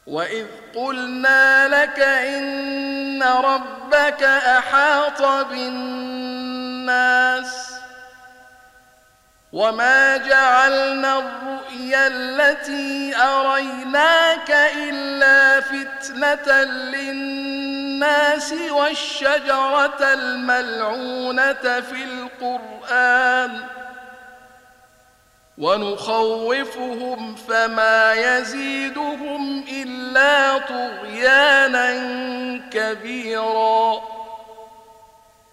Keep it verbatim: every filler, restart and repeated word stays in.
وإذ قلنا لك إن ربك أحاط بالناس وما جعلنا الرؤيا التي أريناك إلا فتنة للناس والشجرة الملعونة في القرآن ونخوفهم فما يزيدهم إلا طغيانا كبيرا.